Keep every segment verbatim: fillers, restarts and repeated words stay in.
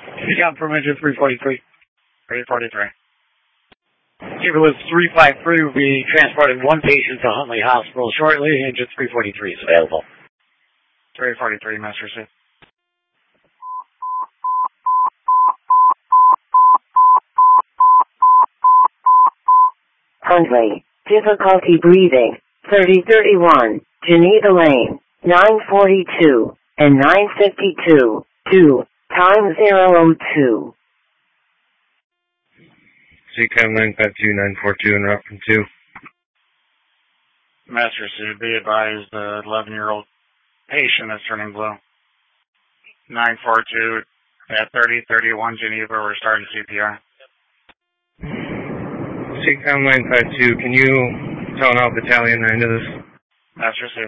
Seacom from engine three forty-three. three forty-three. Tuberless three five three will be transporting one patient to Huntley Hospital shortly. Engine three forty-three is available. three forty-three, Master C. Huntley, difficulty breathing, thirty thirty-one, Geneva Lane, nine forty-two, and nine fifty-two, two, time zero oh two. Seacom nine five two nine four two and route from two. Master C, be advised the eleven-year-old patient is turning blue. nine four two at thirty thirty-one Geneva, we're starting C P R. Seacom nine five two, can you tone out Battalion nine to this? Master C.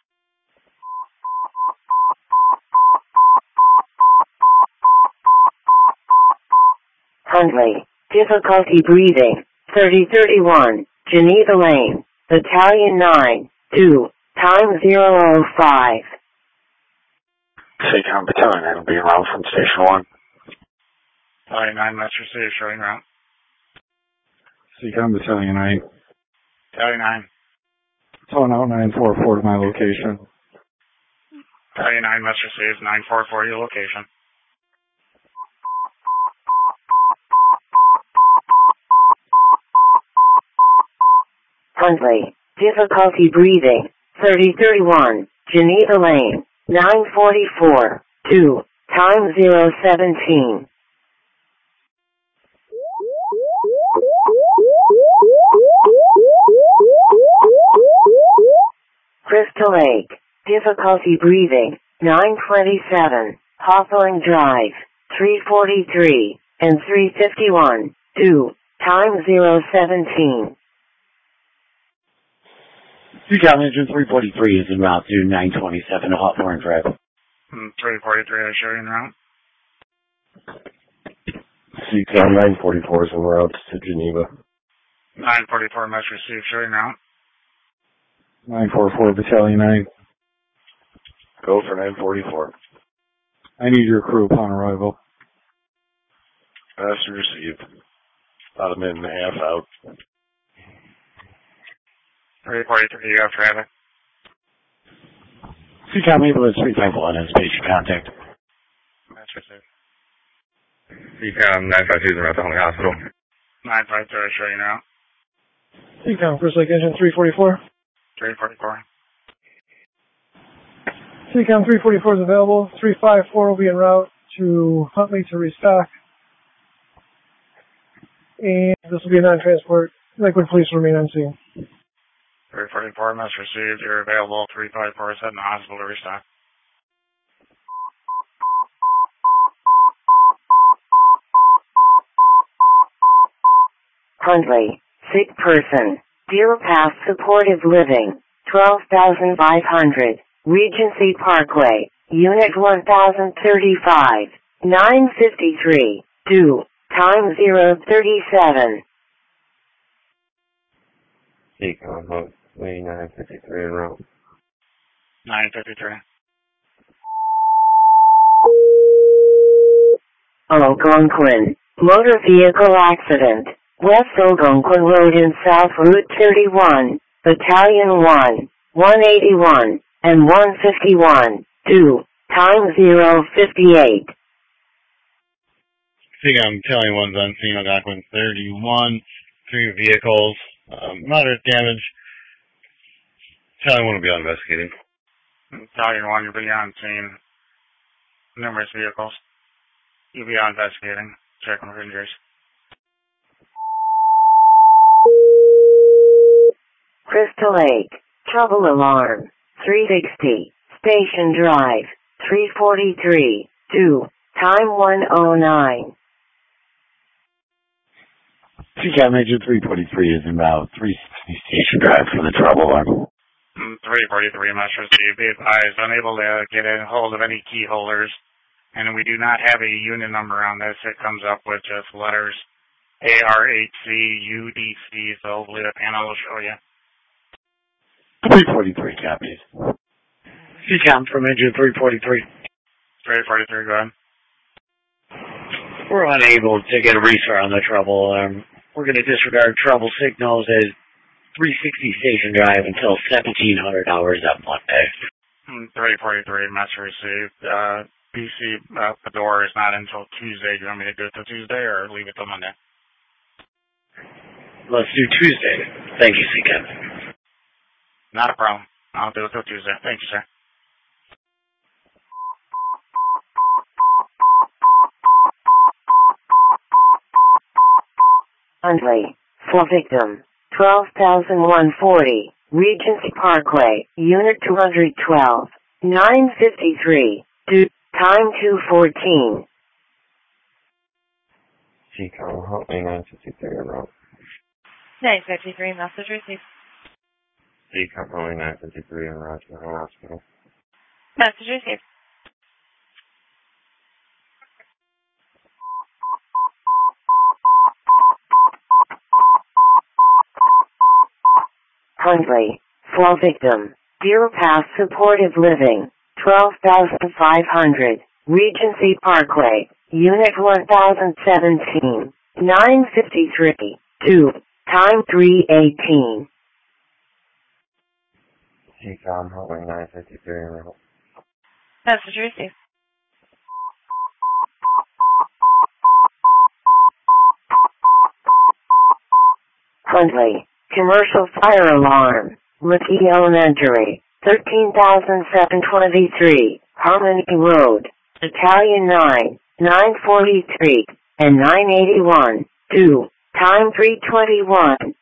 Huntley, difficulty breathing, thirty thirty-one, Geneva Lane, Battalion nine, two, time zero oh five. Seacom Battalion nine will be en route from Station one. Battalion nine, Master C, showing route. Seacom Battalion nine. Battalion nine. Tone out nine four four to my location. Battalion nine, Master C, is nine four four your location. Huntley, difficulty breathing, thirty thirty-one, Geneva Lane, nine forty-four, two, time zero seventeen. Crystal Lake, difficulty breathing, nine twenty-seven, Hawthorne Drive, three forty-three, and three fifty-one, two, time zero seventeen. Seacom engine three forty-three is en route to nine twenty-seven Hawthorne Drive. three forty-three, I show you en route. Seacom nine forty-four is en route to Geneva. nine forty-four, Master C, show you en route. nine four four Battalion nine. Go for nine forty-four. I need your crew upon arrival. Master received. About a minute and a half out. three forty-three, you have traffic. Seacom ambulance three five one has patient contact. Master C. Seacom nine five two is en route to Huntley Hospital. nine five two, I show you now. Seacom First Lake engine three forty-four. three forty-four. Seacom three forty-four is available. three five four will be en route to Huntley to restock. And this will be a non-transport. Lakewood Police will remain on scene. three forty-four, must received. You're available. three five four is heading to hospital to restock. Huntley, sick person, Deer Path Supportive Living, twelve thousand five hundred, Regency Parkway, Unit one thousand thirty-five, nine fifty-three, two, time zero thirty-seven. Seacom Huntley nine fifty-three en route. nine fifty-three. Algonquin, motor vehicle accident, West Algonquin Road in South Route thirty-one, Battalion one, one eighty-one, and one fifty-one, two, time zero fifty-eight. Seacom Battalion one's on scene, Algonquin thirty-one, three vehicles, um, moderate damage. Battalion one will be on investigating. Battalion one, you'll be on scene. Numerous vehicles. You'll be on investigating. Checking for injuries. Crystal Lake, trouble alarm, three sixty, Station Drive, three forty-three, two, time one oh nine. Seacom engine three forty-three is en route, three sixty Station Drive for the trouble alarm. three forty-three, Master Steve, be advised, unable to get a hold of any key holders, and we do not have a unit number on this. It comes up with just letters A R H C U D C, so hopefully the panel will show you. three forty-three copies. Seacom from engine three forty-three. three forty-three, go ahead. We're unable to get a restart on the trouble. Um, we're going to disregard trouble signals at three sixty Station Drive until seventeen hundred hours on Monday. three forty-three, message received. Uh, B C, uh, the door is not until Tuesday. Do you want me to do it till Tuesday or leave it till Monday? Let's do Tuesday. Thank you, C C A M. Not a problem. I'll do it till Tuesday. Thank you, sir. Huntley, for victim, twelve thousand one hundred forty, Regency Parkway, Unit two twelve, nine fifty-three, due, time two fourteen. G COM, Huntley nine fifty-three en route. nine fifty-three, message received. G COM, Huntley nine fifty-three en route to the hospital. Message received. Huntley, for victim, Deer Pass Supportive Living, twelve thousand five hundred, Regency Parkway, Unit one thousand seventeen, nine fifty-three, two, time three eighteen. G COM, Huntley nine fifty-three en route. Message received. Huntley, commercial fire alarm, McKee Elementary, thirteen thousand seven hundred twenty-three, Harmony Road, Battalion nine, nine forty-three, and nine eighty-one, two, time three twenty-one.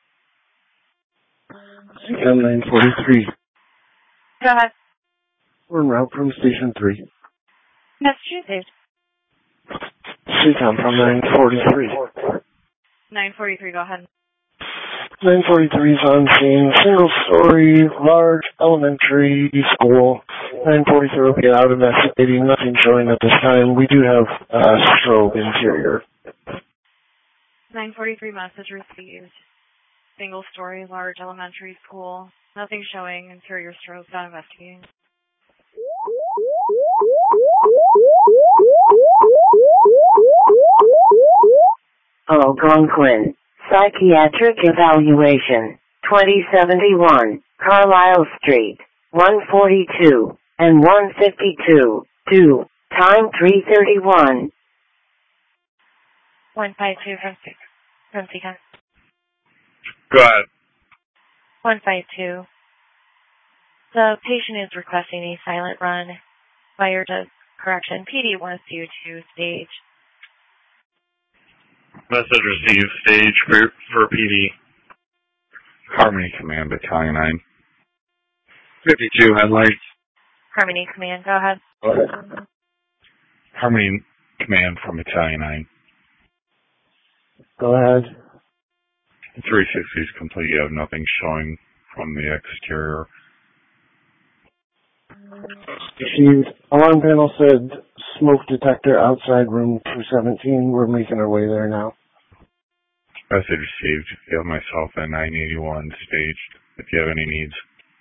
C C A M nine forty-three. Go ahead. We're en route from Station three. Message received. C C A M from nine forty-three. nine forty-three, go ahead. nine forty-three is on scene. Single story, large elementary school. nine forty-three will be out investigating. Nothing showing at this time. We do have a uh, strobe interior. nine forty-three, message received. Single story, large elementary school. Nothing showing. Interior strobe, not investigating. Algonquin, Psychiatric Evaluation, twenty seventy-one, Carlisle Street, one forty-two, and one fifty-two, two, time three thirty-one. one five two from, from C C A M. Go ahead. one five two. The patient is requesting a silent run. Fire does correction. P D wants you to stage. Message received. Stage for, for P D. Harmony Command, Battalion nine. fifty-two headlights. Harmony Command, go ahead. Go ahead. Harmony Command from Battalion nine. Go ahead. three sixty is complete. You have nothing showing from the exterior. The alarm panel said smoke detector outside room two seventeen. We're making our way there now. Message received. You have myself at nine eighty-one staged if you have any needs.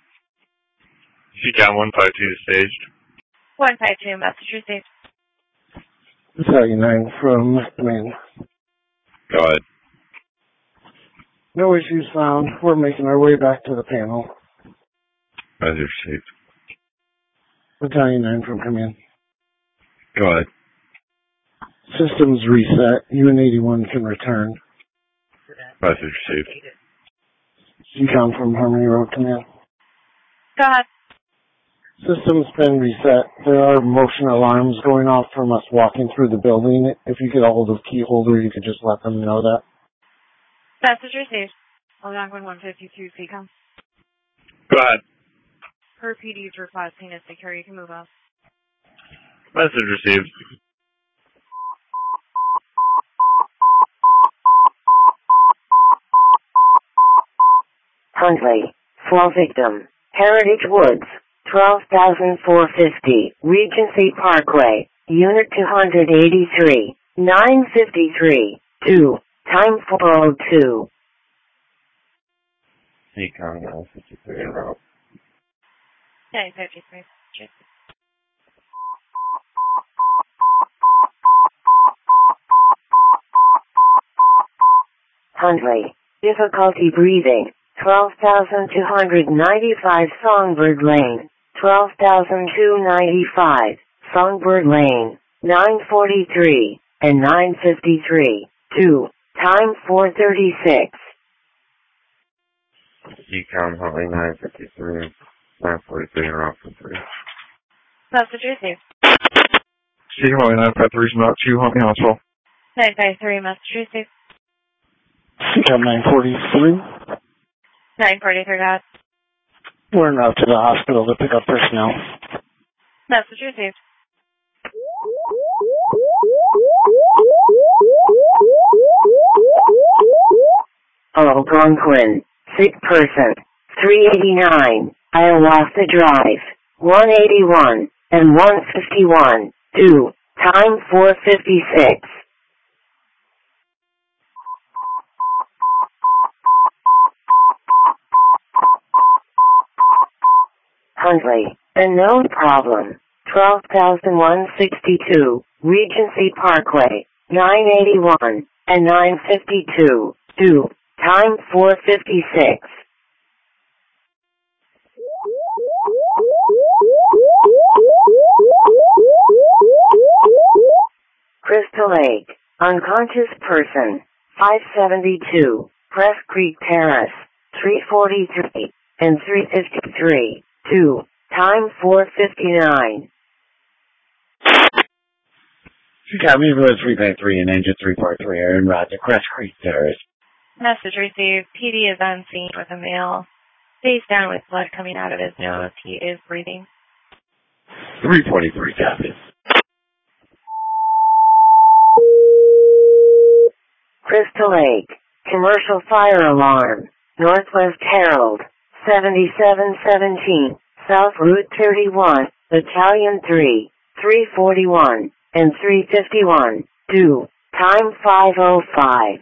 C C A M one five two staged. one five two, message received. Battalion nine from command. Go ahead. No issues found. We're making our way back to the panel. Message received. Battalion nine from command. Go ahead. Systems reset. U N eighty-one can return. Message received. C C A M from Harmony Road command. Go ahead. System's been reset. There are motion alarms going off from us walking through the building. If you get a hold of key holder, you could just let them know that. Message received. Algonquin one fifty-two, C C A M. Go ahead. Per P D's requesting a secure, you can move up. Message received. Huntley, for victim, Heritage Woods, twelve thousand four hundred fifty, Regency Parkway, Unit two eighty-three, nine fifty-three, two, time four oh two. C C A M nine fifty-three en route. nine fifty-three. Huntley. Difficulty breathing. twelve thousand two hundred ninety-five Songbird Lane. twelve thousand two hundred ninety-five Songbird Lane. nine forty-three and nine fifty-three. two. Time four thirty-six. Ecom Huntley nine fifty-three. nine forty-three and route for three. Message received. Ecom Huntley nine fifty-three from Route two, Huntley Hospital. nine five three, message received. Ecom nine forty-three. nine forty-three, got. We're en route to the hospital to pick up personnel. Message received. Algonquin. Sick person. three eighty-nine. Hiawatha Drive. one eighty-one and one fifty-one. two. Time four fifty-six. Huntley. A known problem. twelve thousand one hundred sixty-two. Regency Parkway. nine eighty-one and nine fifty-two. two. Time four fifty-six. Crystal Lake. Unconscious person. five seventy-two. Press Creek Terrace. three forty-three and three fifty-three. two. Time four fifty-nine. Ecom Evo three five three and Engine three four three are en route to Crest Creek Terrace. Message received. P D is on scene with a male, face down with blood coming out of his nose. He is breathing. three forty-three copies. Crystal Lake. Commercial fire alarm. Northwest Herald. seventy-seven seventeen. South Route thirty-one. Battalion three. three forty-one and three fifty-one. two. Time five oh five.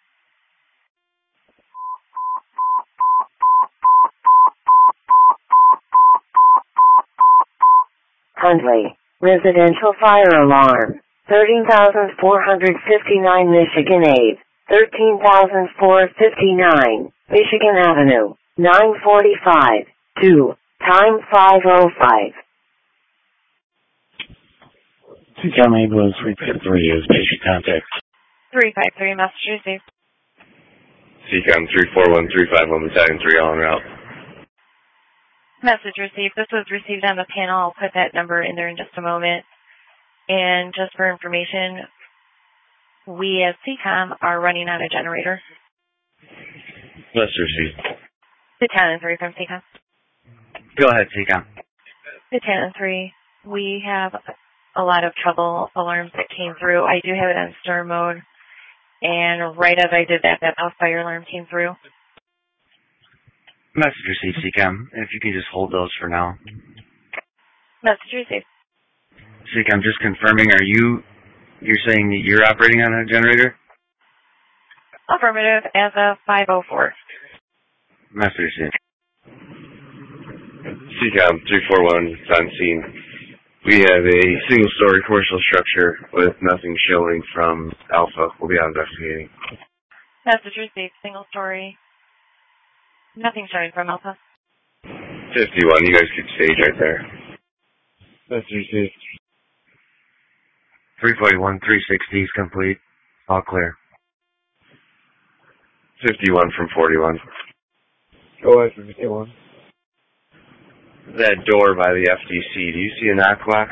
Huntley. Residential fire alarm. thirteen thousand four hundred fifty-nine Michigan Ave. thirteen thousand four hundred fifty-nine Michigan Avenue. nine forty-five. two. Time five oh five. Ecom Evo three five three is patient contact. three five three, message received. Ecom three four one three five one Battalion three all en route. Message received. This was received on the panel. I'll put that number in there in just a moment. And just for information, we as C COM are running out of generator. Message received. Battalion three from C COM. Go ahead, Ecom. Battalion three, we have a lot of trouble alarms that came through. I do have it on stir mode. And right as I did that, that house fire alarm came through. Message received, Ecom. If you can just hold those for now. Message received. Ecom, just confirming, are you, you're saying that you're operating on a generator? Affirmative as of five oh four. Message received. Ecom three four one is on scene. We have a single-story commercial structure with nothing showing from Alpha. We'll be out investigating. Message received. Single story. Nothing showing from Alpha. fifty-one, you guys keep stage right there. Message received. three forty-one, three sixty is complete. All clear. fifty-one from forty-one. Go ahead, fifty-one. That door by the F D C, do you see a knock box?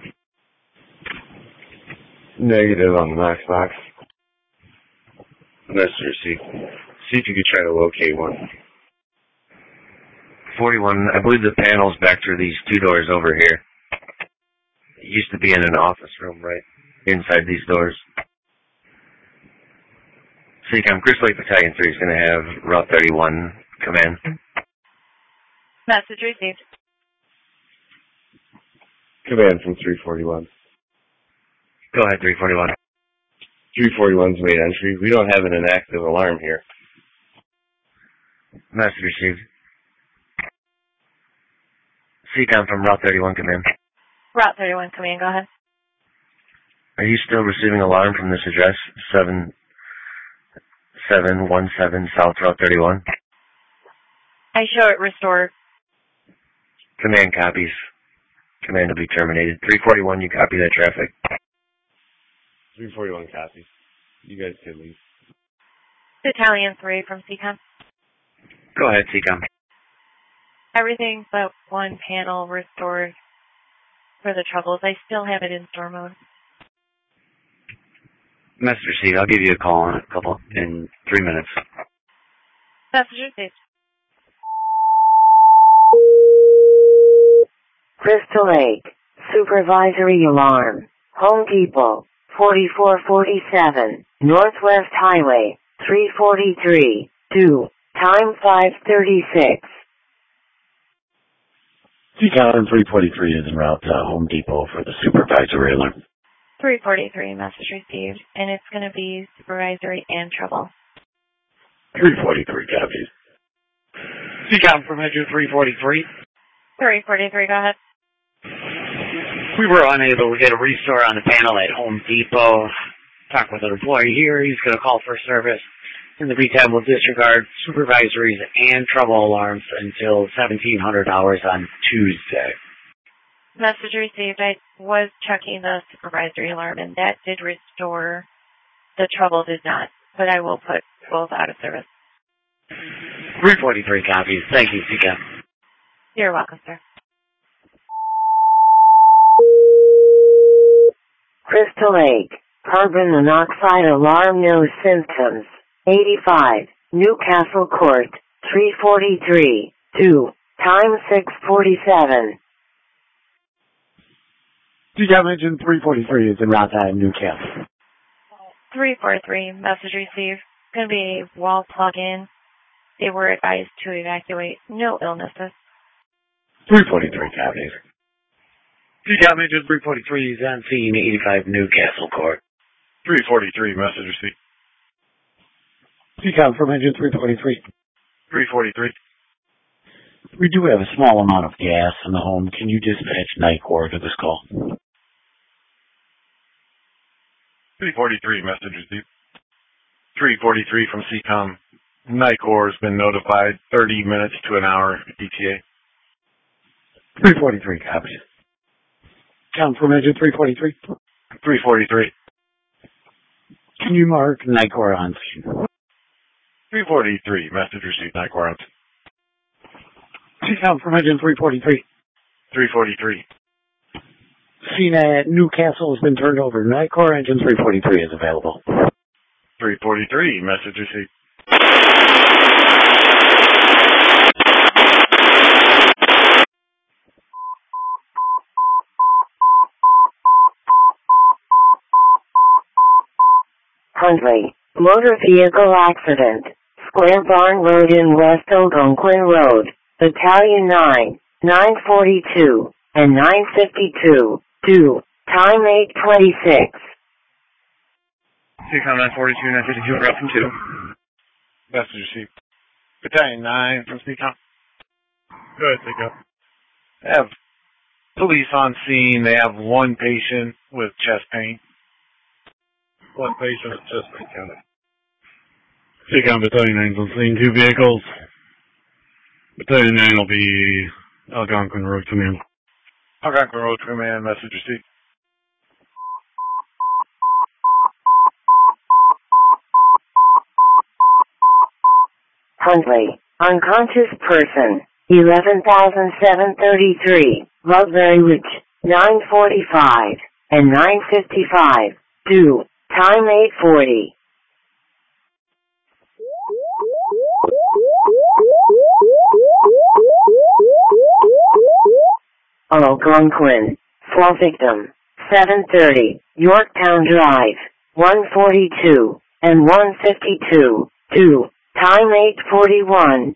Negative on the knock box. Message received. See if you could try to locate one. forty-one, I believe the panel's back through these two doors over here. It used to be in an office room right inside these doors. C COM, Crystal Lake Battalion three is going to have Route thirty-one come in. Message received. Command from three forty-one. Go ahead, three forty-one. three forty-one's made entry. We don't have an inactive alarm here. Message received. C COM from Route thirty-one, come in. Route thirty-one, come in. Go ahead. Are you still receiving alarm from this address? Seven seven one seven South Route thirty-one. I show it restored. Command copies. Command will be terminated. three forty-one, you copy that traffic. three forty-one copies. You guys can leave. Battalion three from C COM. Go ahead, C COM. Everything but one panel restored for the troubles. I still have it in store mode. Messenger C, I'll give you a call in a couple, in three minutes. Messenger saved. Crystal Lake, supervisory alarm, Home Depot, forty-four forty-seven, Northwest Highway, three forty-three, two, time five thirty-six. C COM three forty-three is en route to Home Depot for the supervisory alarm. three forty-three, message received, and it's going to be supervisory and trouble. three forty-three copies. C COM from Engine three forty-three. three forty-three, go ahead. We were unable to get a restore on the panel at Home Depot. Talk with an employee here. He's going to call for service. In the meantime, we'll disregard supervisories and trouble alarms until seventeen hundred hours on Tuesday. Message received. I was checking the supervisory alarm, and that did restore. The trouble did not, but I will put both out of service. three forty-three copies. Thank you, C COM. You're welcome, sir. Crystal Lake, carbon monoxide alarm, no symptoms. eighty-five, Newcastle Court, three forty-three, two, time six forty-seven. C COM Engine three forty-three is en route to Newcastle. three forty-three, message received. It's going to be a wall plug-in. They were advised to evacuate. No illnesses. three forty-three copies. C COM Engine three forty-three is on scene, eighty-five Newcastle Court. three forty-three, message received. C COM from Engine three forty-three. three forty-three. We do have a small amount of gas in the home. Can you dispatch NICOR to this call? three forty-three, message received. three forty-three from C COM. NICOR has been notified. thirty minutes to an hour E T A. three forty-three copies. COM from Engine three forty-three. three forty-three. Can you mark NICOR on scene? three forty-three, message received. NICOR on scene. C COM from Engine three forty-three. three forty-three. Scene at Newcastle has been turned over. NICOR Engine three forty-three is available. three forty-three, message received. Huntley, motor vehicle accident, Square Barn Road in West Algonquin Road, Battalion nine, nine forty-two, and nine fifty-two, two, time eight twenty-six. C COM nine forty-two, nine fifty-two, route from two. Message received. Battalion nine from C COM. Go ahead, take up. They have police on scene. They have one patient with chest pain. One patient with chest pain, count it. C COM Battalion nine on scene, two vehicles. Battalion nine will be Algonquin Road Command. Algonquin Road Command, message received. Huntley, unconscious person, eleven thousand seven thirty-three, Roseberry Ridge, nine forty-five, and nine fifty-five, two, time eight forty. Algonquin, four victim, seven thirty, Yorktown Drive, one forty-two, and one fifty-two, two, time eight forty-one.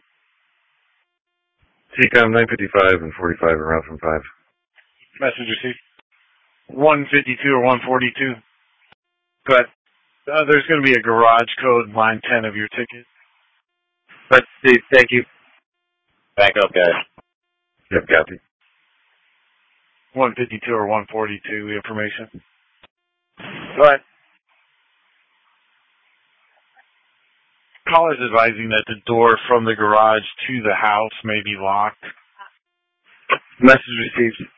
C COM nine fifty-five and forty-five are route from five. Message received. one fifty-two or one forty-two. But uh, there's going to be a garage code, line ten of your ticket. But, Steve, thank you. Back up, guys. Yep, copy. one fifty-two or one forty-two information. Go ahead. caller's advising that the door from the garage to the house may be locked. Message received.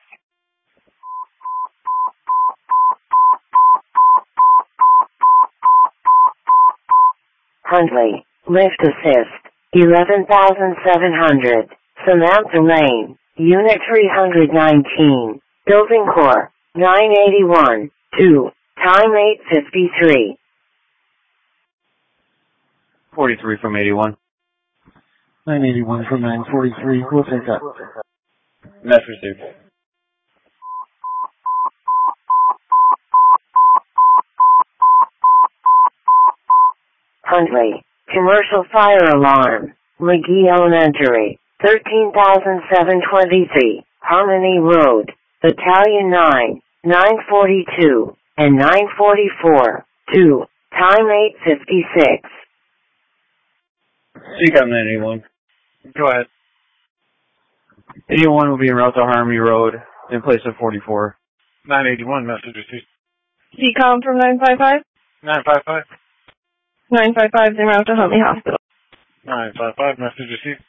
Huntley, lift assist, eleven thousand seven hundred, Samantha Lane, Unit three nineteen, Building Core, nine eighty-one, two, time eight fifty-three. forty-three from eighty-one. nine eighty-one from nine forty-three. We'll take that. Message received. Huntley, commercial fire alarm, McGee Elementary, thirteen thousand seven twenty-three, Harmony Road, Battalion nine, nine forty-two, and nine forty-four, two, time eight fifty-six. C COM nine eighty-one. Go ahead. eighty-one will be en route to Harmony Road in place of forty-four. nine eighty-one, message received. C COM from nine five five. nine five five. nine five five is en route to Huntley Hospital. nine five five, message received.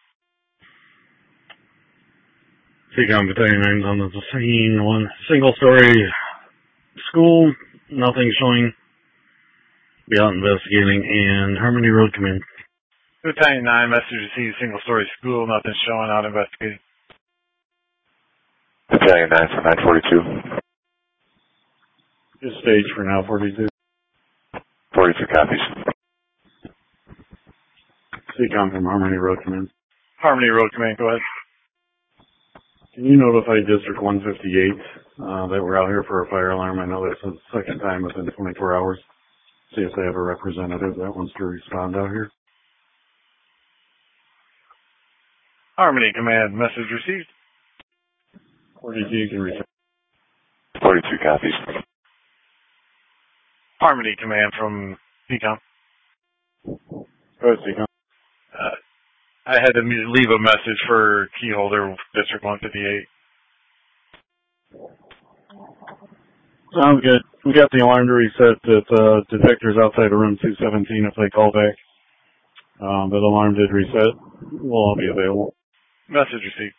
C COM Battalion nine's on the scene. One single-story school, nothing showing. Be out investigating, and Harmony Road Command. Battalion nine, message received, single-story school, nothing showing, out investigating. Battalion nine for nine forty-two. Just stage for now, forty-two. forty-two copies. C COM from Harmony Road Command. Harmony Road Command, go ahead. Can you notify District one fifty-eight uh, that we're out here for a fire alarm? I know that's the second time within twenty-four hours. See if they have a representative that wants to respond out here. Harmony Command, message received. forty-two, you can reach. forty-two copies. Harmony Command from C COM. Go ahead, C COM. Uh, I had to leave a message for keyholder District one fifty-eight. Sounds good. We got the alarm to reset at uh, detectors outside of room two seventeen if they call back. Um, but the alarm did reset. We'll all be available. Message received.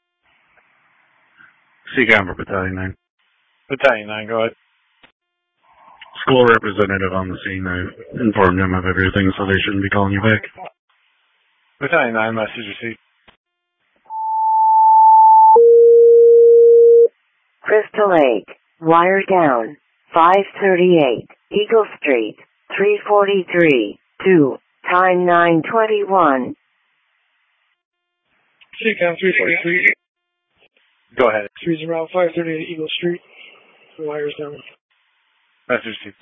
C COM for Battalion nine. Battalion nine, go ahead. School representative on the scene. I informed them of everything, so they shouldn't be calling you back. Battalion nine, message received. Crystal Lake, wire down, five thirty-eight, Eagle Street, three forty-three, two, time nine twenty-one. C COM three forty-three. Go ahead. Three's around five thirty-eight Eagle Street. The wire's down. Message received.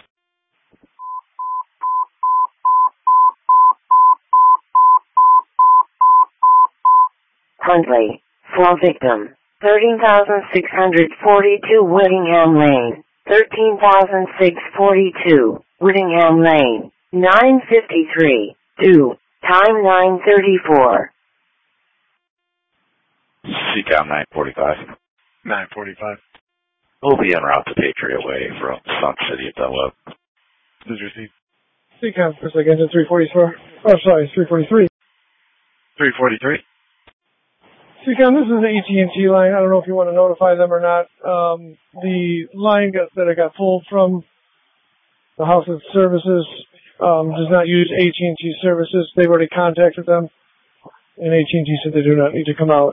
Huntley, fall victim, thirteen thousand six hundred forty-two Whittingham Lane, thirteen thousand six hundred forty-two Whittingham Lane, nine fifty-three, two, time nine thirty-four. C COM nine forty-five. nine forty-five. We'll be en route to Patriot Way from Sun City at Dunlop. Message received. C COM for second to three forty-four. Oh, sorry, three forty-three. three forty-three. C COM, this is the A T and T line. I don't know if you want to notify them or not. Um, the line got, that I got pulled from the House of Services um, does not use A T and T services. They've already contacted them, and A T and T said they do not need to come out.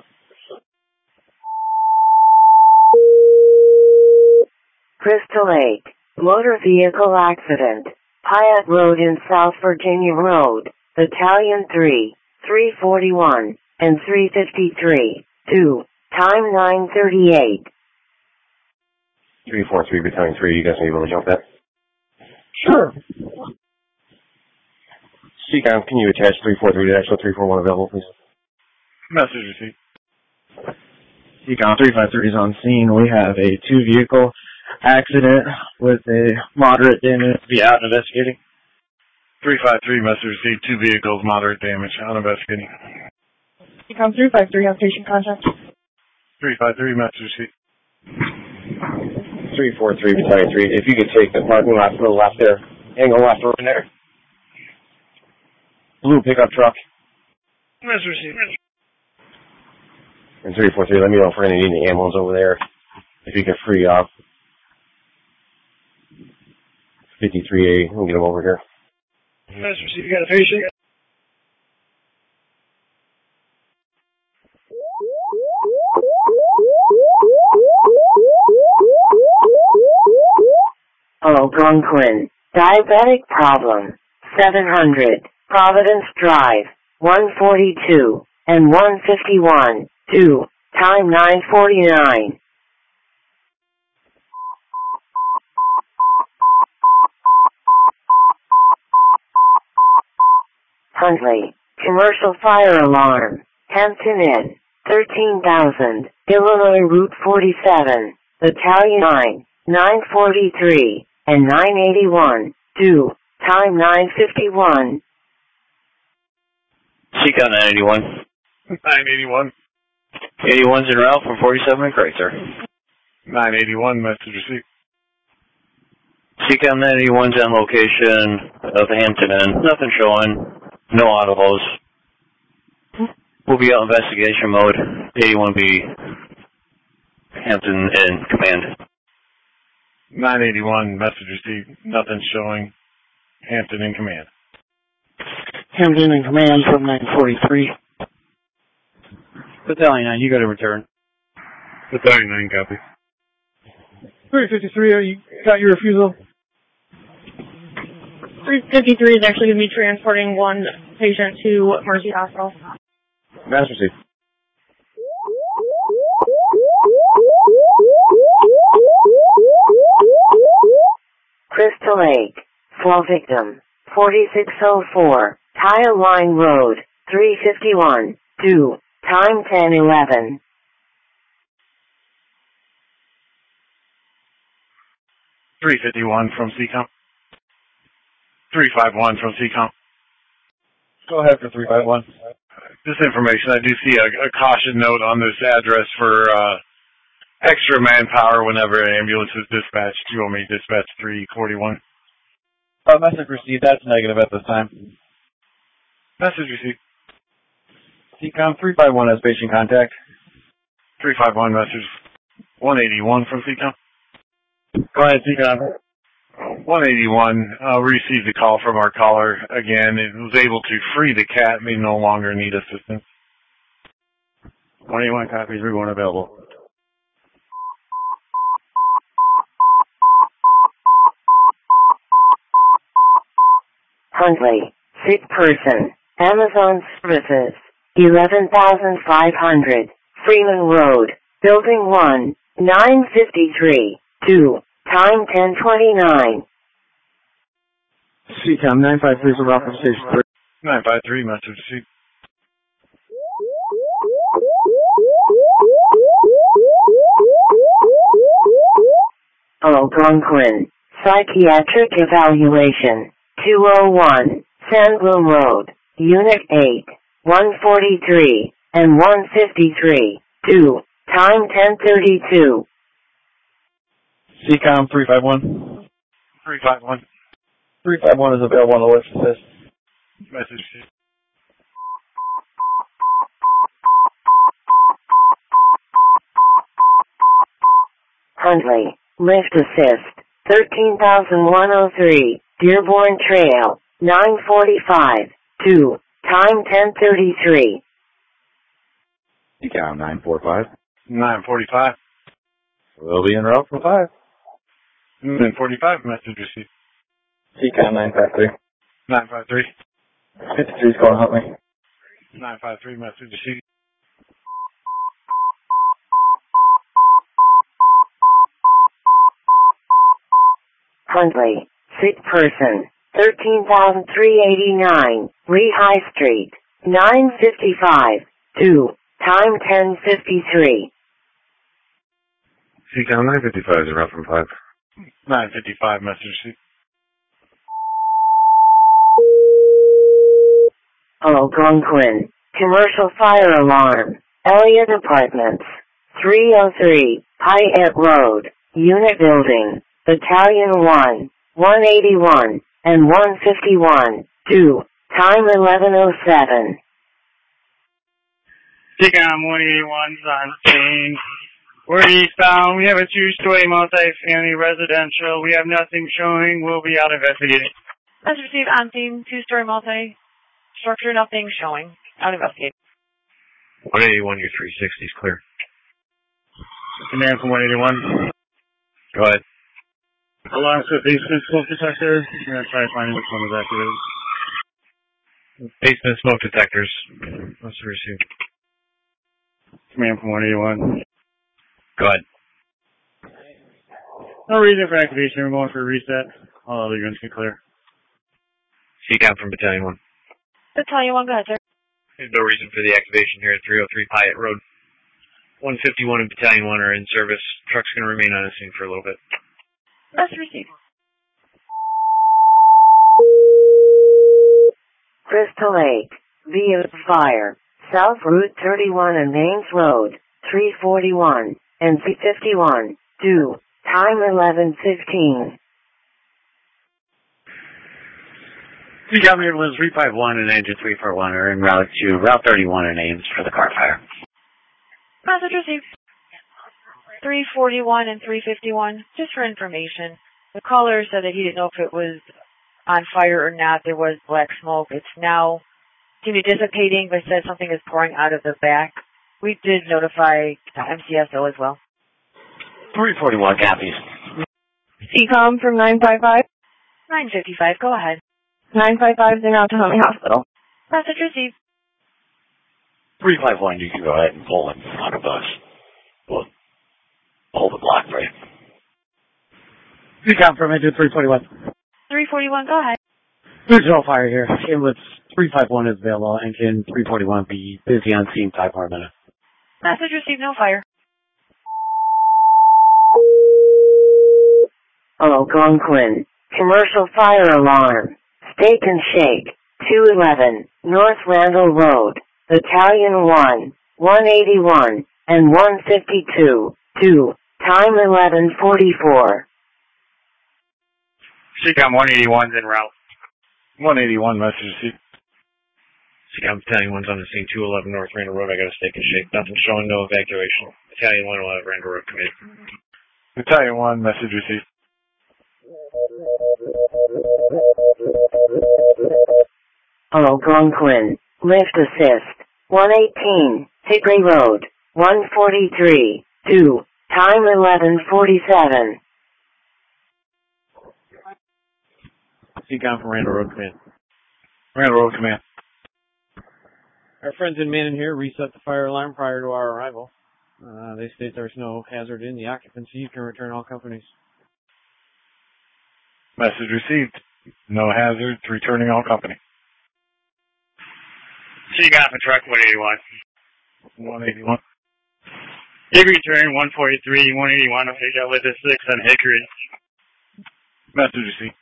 Crystal Lake, motor vehicle accident, Hyatt Road and South Virginia Road, Battalion three, three forty-one, and three fifty-three, two, time nine thirty-eight. three forty-three, Battalion three, you guys are able to jump that? Sure. C COM, can you attach three forty-three to actual three forty-one available, please? Message received. C COM three five three is on scene. We have a two-vehicle accident with a moderate damage to be out investigating. three five three, message received. Two vehicles, moderate damage, out investigating. C COM three five three, on patient contact. three five three, message received. three forty-three, Battalion three, if you could take the parking lot to the left there, angle left over there. Blue pickup truck. Message received. And three four three, let me know if we're going to need any ambulance over there. If you can free up. fifty-three A, we'll get them over here. Message received. You got a patient? Algonquin. Diabetic problem. seven hundred. Providence Drive. one forty-two. And one fifty-one. two. Time nine forty-nine. Huntley. Commercial fire alarm. Hampton Inn. thirteen thousand. Illinois Route forty-seven. Battalion nine. nine forty-three. And nine eighty-one. two. Time nine fifty-one. Seacon nine eighty-one. nine eighty-one. eighty-one's en route from forty-seven and Chrysler. nine eighty-one, message received. Seacon nine eighty-one's on location of the Hampton Inn. Nothing showing. No audibles. We'll be out in investigation mode. eighty-one B. Hampton Inn command. nine eighty-one, message received. Nothing showing. Hampton in command. Hampton in command from nine forty-three. Battalion nine, you got to return. Battalion nine, copy. three fifty-three, are you got your refusal? three fifty-three is actually going to be transporting one patient to Mercy Hospital. Master received. Crystal Lake. Flow victim. forty-six oh four. Tile Line Road. three fifty-one. two. Time ten eleven. three fifty-one from C COM. three fifty-one from C COM. Go ahead for three five one. This information, I do see a, a caution note on this address for uh, extra manpower whenever an ambulance is dispatched. You want me to dispatch three forty-one? Uh, message received. That's negative at this time. Message received. C COM three five one has patient contact. three five one message. one eighty-one from C COM. Go ahead, C COM. one eighty-one, uh, we received a call from our caller again. It was able to free the cat. May no longer need assistance. one eighty-one copies, everyone available. Huntley. Sick person. Amazon Services. eleven thousand five hundred. Freeman Road. Building one. nine fifty-three. two. Time ten twenty-nine. C COM nine five three is around from station three. nine five three, message received. Algonquin. Psychiatric evaluation. two oh one. Sandbloom Road. Unit eight. one forty-three. And one fifty-three. two. Time ten thirty-two. C COM three five one. three five one. three five one is available on the list assist. Message received. Huntley. Lift assist. thirteen thousand one oh three. Dearborn Trail. nine forty-five. two. Time ten thirty-three. C COM nine forty-five. nine forty-five. We'll be en route for five. nine forty-five, message received. C COM nine five three. nine five three. fifty-three is going to help me. nine five three, message received. Huntley. Sick person. thirteen thousand three hundred eighty-nine. Lee High Street. nine fifty-five. two. Time ten fifty-three. C COM nine fifty-five is en route from five. nine fifty-five, message received. Algonquin. Commercial fire alarm. Elliott Apartments. three oh three. Hyatt Road. Unit building. Battalion one. one eighty-one. And one fifty-one. two. Time eleven oh seven. Seacom one eighty-one's on scene. We're eastbound. We have a two-story multi-family residential. We have nothing showing. We'll be out investigating. Let's receive on scene, two-story multi-structure, nothing showing. Out investigating. one eighty-one, your three sixty is clear. Command from one eighty-one. Go ahead. Alarm to basement smoke detector. I'm going to try to find which one is activated. Basement smoke detectors. What's the receive? Command from one eighty-one. Go ahead. No reason for activation. We're going for a reset. All other units can clear. Seacom from Battalion one. Battalion one, go ahead, sir. There's no reason for the activation here at three oh three Pyatt Road. one fifty-one and Battalion one are in service. Truck's going to remain on the scene for a little bit. Let's receive. Crystal Lake. Via fire. South Route thirty-one and Mains Road. three forty-one. And C fifty-one. Due. Time eleven fifteen. Seacom Ambulance three five one and Engine three four one are en route to Route thirty-one in Ames for the car fire. Message received. three forty-one and three fifty-one, just for information. The caller said that he didn't know if it was on fire or not. There was black smoke. It's now seemed to be dissipating, but said something is pouring out of the back. We did notify M C S O as well. three forty-one copies. Seacom from nine five five. nine fifty-five, go ahead. nine five five is in route to Huntley Hospital. Message received. three five one, you can go ahead and pull him on a bus. We'll hold the block for you. Seacom from Engine three forty-one. three forty-one, go ahead. There's no fire here. Ambulance three five one is available. Engine three forty-one be busy on scene five more minutes. Message received, no fire. Algonquin. Commercial fire alarm. Steak and Shake. two eleven. North Randall Road. Battalion one. one eighty-one. And one fifty-two. two. Time eleven forty-four. Seacom one eighty-one's en route. one eighty-one message received. Seacom Battalion one's on the scene, two eleven North Randall Road. I got a Steak and Shake. Nothing showing, no evacuation. Battalion one will have Randall Road come in. Battalion one message received. Algonquin. Lift assist. one eighteen. Hickory Road. one forty-three. two. Time eleven forty-seven. Seacom from Randall Road Command. Randall Road Command. Our friends in Manning here reset the fire alarm prior to our arrival. Uh, they state there's no hazard in the occupancy. You can return all companies. Message received. No hazards. Returning all company. Seacom for truck one eighty-one. one eighty-one. Hickory turn one forty-three, one eighty-one. Okay, got with the six on Hickory. Message received.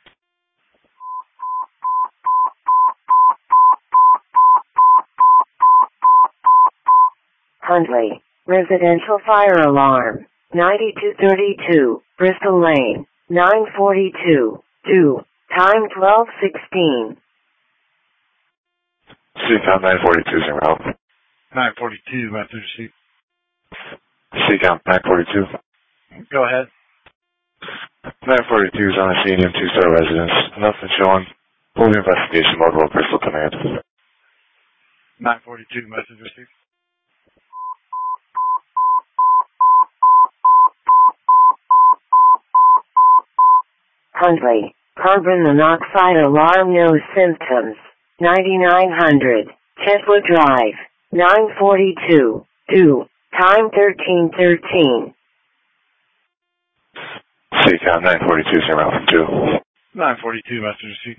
Huntley. Residential fire alarm. ninety-two thirty-two. Bristol Lane. nine forty-two. two. Time twelve sixteen. Seacom nine forty-two is en route. nine forty-two message received. Seacom nine forty-two. Go ahead. nine forty-two is on the scene in two-star residence. Nothing showing. Full investigation mode while Bristol Command. nine forty-two message received. Huntley. Carbon monoxide alarm, no symptoms. ninety-nine hundred. Chetwood Drive. nine forty-two. two. Time thirteen thirteen. Seacom nine forty-two is en route from two. nine forty-two message received.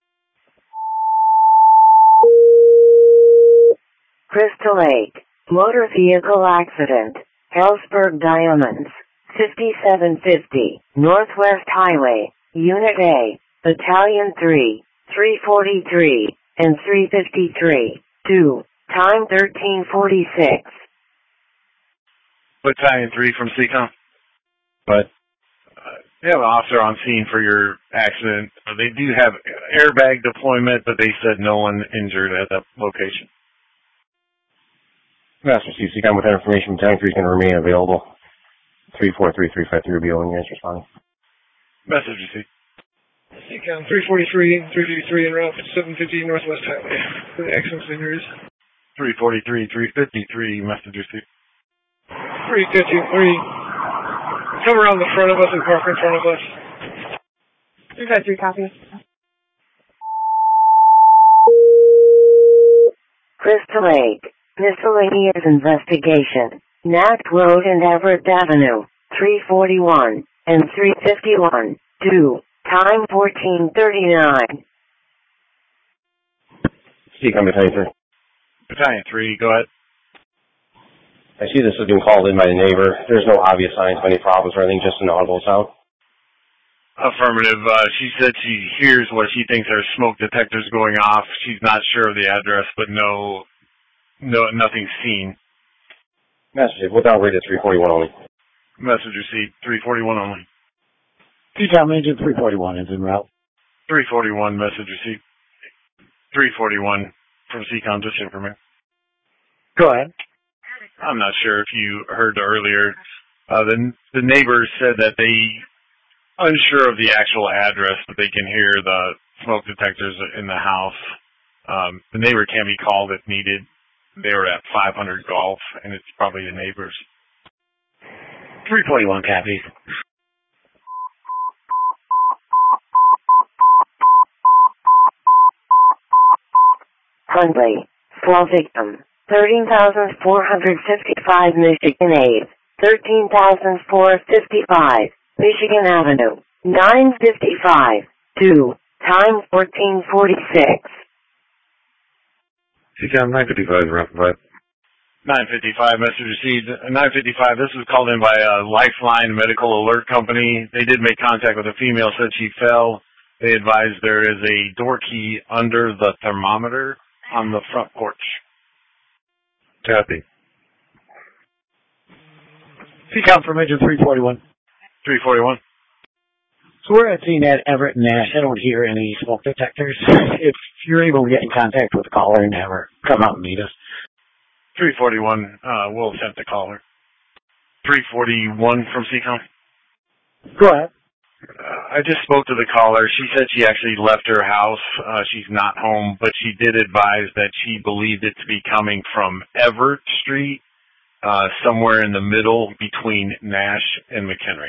Crystal Lake. Motor vehicle accident. Hellsburg Diamonds. fifty-seven fifty. Northwest Highway. Unit A. Battalion three. three forty-three. And three fifty-three. two. Time thirteen forty-six. Battalion three from Seacom. But uh, they have an officer on scene for your accident. Uh, they do have airbag deployment, but they said no one injured at that location. Master Chief, C COM with that information, Battalion three is going to remain available. three four three three five three will be owing you guys responding. Message received. C COM three forty-three, three fifty-three en route to seven fifty Northwest Highway for the accident injuries. three forty-three, three fifty-three, message received. three fifty-three. Come around the front of us and park in front of us. three five three, copy. Crystal Lake, miscellaneous investigation. Knack Road and Everett Avenue, three forty-one and three fifty-one, two. Time fourteen thirty-nine. C COM Battalion three. Battalion three, go ahead. I see this has been called in by the neighbor. There's no obvious signs of any problems or anything, just an audible sound. Affirmative. Uh, she said she hears what she thinks are smoke detectors going off. She's not sure of the address, but no, no, nothing's seen. Message, we'll downgrade to three forty-one only. Message received, three forty-one only. C COM Agent three forty-one is en route. three forty-one, message received. three forty-one from C COM, just information. Go ahead. I'm not sure if you heard earlier. Uh, the, the neighbors said that they, unsure of the actual address, but they can hear the smoke detectors in the house. Um, the neighbor can be called if needed. They were at five hundred Golf, and it's probably the neighbors. three forty-one copies. Hundley, fall victim, thirteen thousand four hundred fifty-five Michigan Ave, thirteen thousand four hundred fifty-five, Michigan Avenue, nine fifty-five, two, time fourteen forty-six. C COM nine fifty-five, round five. nine fifty-five, message received. nine fifty-five, this was called in by a Lifeline Medical Alert Company. They did make contact with a female, said she fell. They advised there is a door key under the thermometer on the front porch. Copy. C COM from Agent three forty-one. three forty-one. So we're at scene at Everett and Nash. I don't hear any smoke detectors. If you're able to get in contact with the caller and have her come out and meet us. three forty-one, uh, we'll attempt to call her. three forty-one from C COM. Go ahead. Uh, I just spoke to the caller. She said she actually left her house. Uh, she's not home, but she did advise that she believed it to be coming from Everett Street, uh, somewhere in the middle between Nash and McHenry.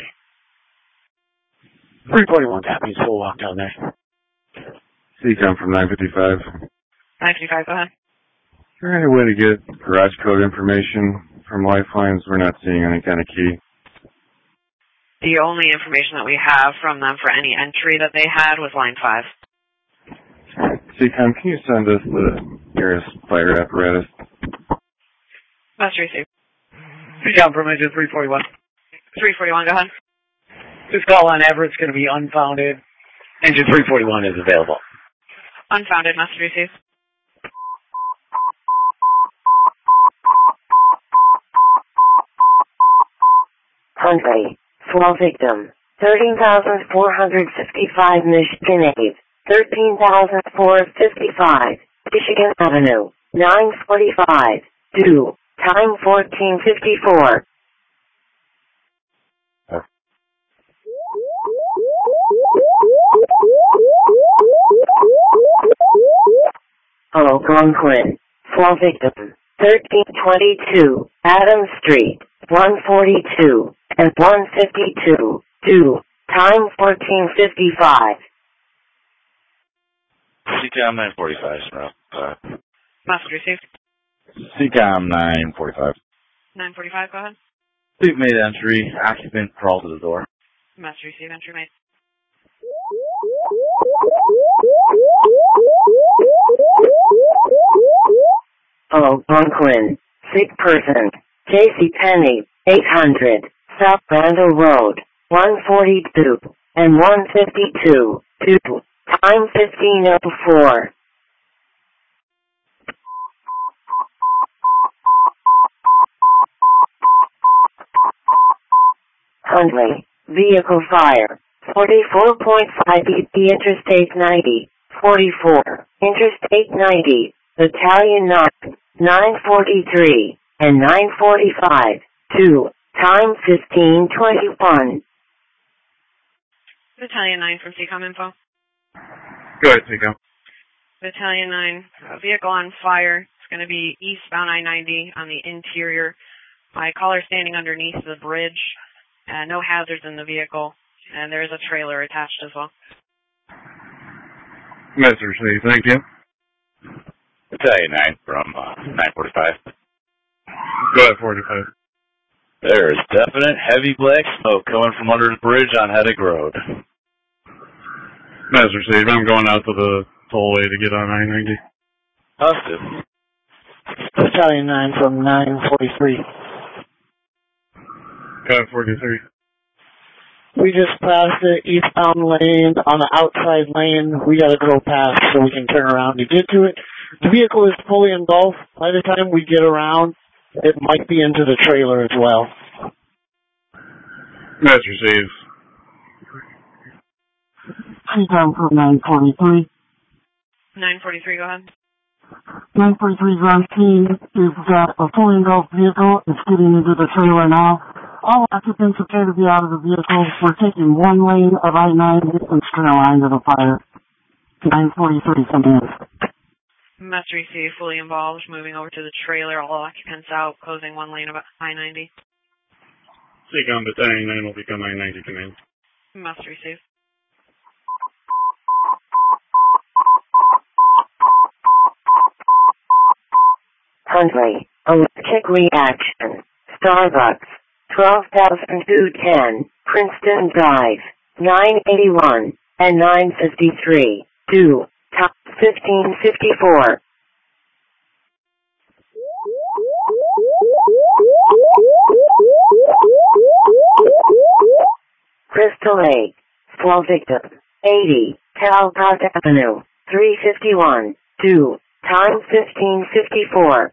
three forty-one copies. We'll walk down there. C COM from nine fifty-five. nine fifty-five, go ahead. Is there any way to get garage code information from Lifelines? We're not seeing any kind of key. The only information that we have from them for any entry that they had was line five. C COM, can you send us the nearest fire apparatus? Must receive. C COM from Agent three forty-one. three forty-one, go ahead. This call on Everett's going to be unfounded. Engine three forty-one is available. Unfounded, must receive. Hundley, fall victim, thirteen thousand four hundred fifty-five Michigan Ave, thirteen thousand four hundred fifty-five, Michigan Avenue, nine forty-five, two, time fourteen fifty-four. Algonquin, fall victim, thirteen twenty-two, Adams Street, one forty-two, and one fifty-two, two, time fourteen fifty-five. C COM nine forty-five, route five. Must receive. C COM nine forty-five. nine forty-five, go ahead. We've made entry. Occupant crawled to the door. Must receive, entry made. Algonquin, sick person, J C Penney, eight hundred, South Randall Road, one forty-two, and one fifty-two, two, time fifteen oh four. Hundley, vehicle fire, forty-four point five E P Interstate ninety, forty-four, Interstate ninety, Battalion nine, nine forty-three, and nine forty-five, two, time fifteen twenty-one. Battalion nine from C COM info. Go ahead, Seacom. Battalion nine, a vehicle on fire. It's going to be eastbound I ninety on the interior. My caller standing underneath the bridge. Uh, no hazards in the vehicle. And there is a trailer attached as well. Message received. Thank you. Battalion nine from uh, nine forty-five. Go ahead, forty-five. There is definite heavy black smoke coming from under the bridge on Heddick Road. Message received. I'm going out to the tollway to get on I ninety. Positive. Battalion nine from nine forty-three. Go ahead, forty-three. We just passed the eastbound lane on the outside lane. We gotta go past so we can turn around to get to it. The vehicle is fully engulfed. By the time we get around, it might be into the trailer as well. Message received. C COM from nine forty-three. nine forty-three, go ahead. nine forty-three is on scene. We've got a fully engulfed vehicle. It's getting into the trailer now. All occupants appear to be out of the vehicle. We're taking one lane of I ninety and string a line to the fire. nine forty-three coming in. Must receive, fully involved, moving over to the trailer, all occupants out, closing one lane of I ninety. Seacom Battalion nine will become I ninety command. Must receive. Huntley, allergic reaction, Starbucks, twelve thousand two ten, Princeton Drive, nine eighty-one, and nine fifty-three, two, top fifteen fifty-four. Crystal Lake, fall victim, eighty, Talcott Avenue, three fifty-one, two, time fifteen fifty-four.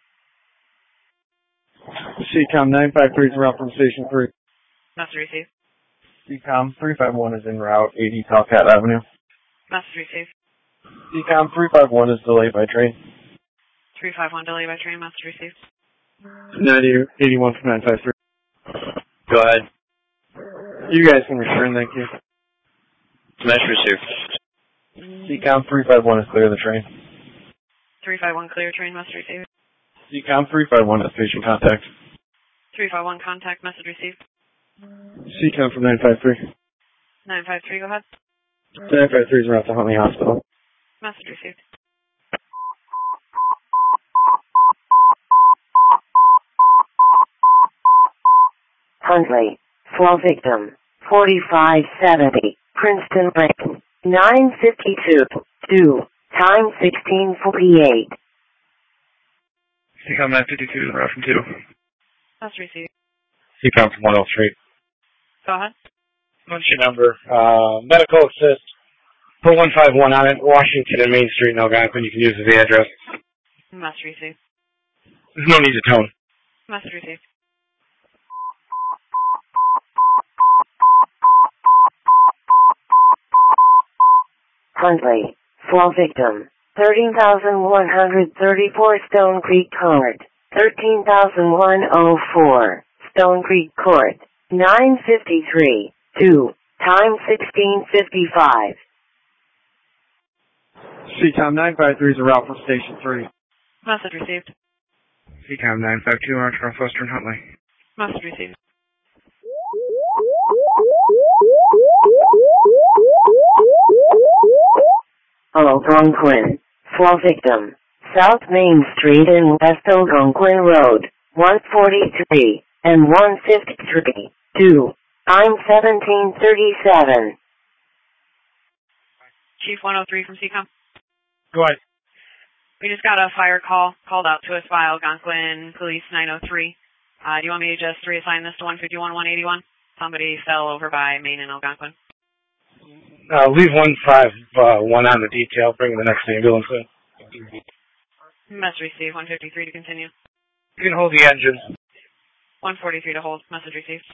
C COM nine five three is en route from Station three. Must receive. C COM three five one is en route, eighty Talcott Avenue. Must receive. C COM three five one is delayed by train. three five one delay by train, must receive. ninety eighty-one from nine five three. Go ahead. You guys can return, thank you. Smash receive. C COM three five one is clear of the train. three five one clear, train must receive. C COM three five one is patient contact. three five one contact, message received. C COM from nine five three. nine five three, go ahead. nine five three is en route to Huntley Hospital. Message received. Huntley, fall victim, forty-five seventy, Princeton Lane, nine fifty-two, two, time sixteen forty-eight. C COM nine fifty-two, route from two. Must receive. C COM from one oh three. Go ahead. What's your number? Uh, medical assist. Put one five one on it. Washington and Main Street in Algonquin. You can use as the address. Must receive. There's no need to tone. Must receive. Huntley, fall victim, thirteen thousand one hundred thirty-four Stone Creek Court, thirteen thousand one hundred four, Stone Creek Court, nine fifty-three, two, time sixteen fifty-five. C COM nine five three is en route from Station three. Message received. C COM nine five two, Orange Northwestern Huntley. Message received. Algonquin, fall victim, South Main Street and West Algonquin Road, one forty-three and one fifty-three, two, time seventeen thirty-seven. Chief one oh three from C COM. Go ahead. We just got a fire call called out to us by Algonquin Police nine oh three. Uh, do you want me to just reassign this to one fifty-one, one eighty-one? Somebody fell over by Main and Algonquin. Uh, leave one five one on the detail. Bring the next ambulance in. Message received. one fifty-three to continue. You can hold the engine. one forty-three to hold. Message received.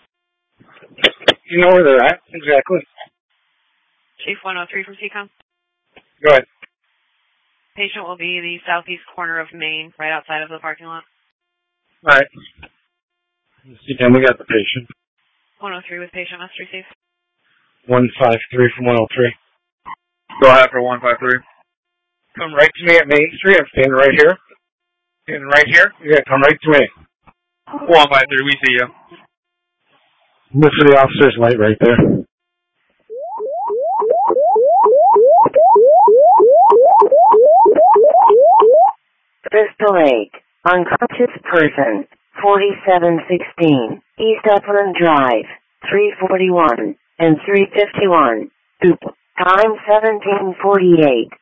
You know where they're at? Exactly. Chief one oh three from C COM. Go ahead. Patient will be the southeast corner of Main, right outside of the parking lot. All right. C CAM, we got the patient. one oh three with patient must receive. one five three from one oh three. Go ahead for one five three. Come right to me at Main Street. I'm standing right here. Standing right here. You gotta come right to me. one five three, we see you. Look for the officer's light right there. Crystal Lake, unconscious person, forty-seven sixteen, East Upland Drive, three forty-one and three fifty-one, time seventeen forty-eight.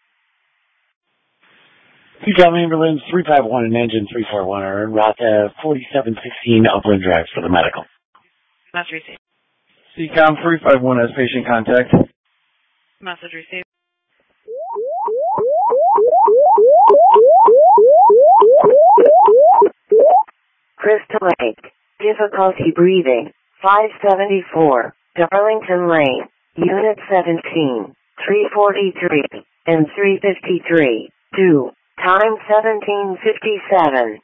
C CAM ambulance three five one and engine three four one are en route to forty-seven sixteen Upland Drive for the medical. Must receive. C CAM three five one has patient contact. Message received. Crystal Lake, difficulty breathing, five seventy-four, Darlington Lane, Unit seventeen, three forty-three and three fifty-three, two, time seventeen fifty-seven.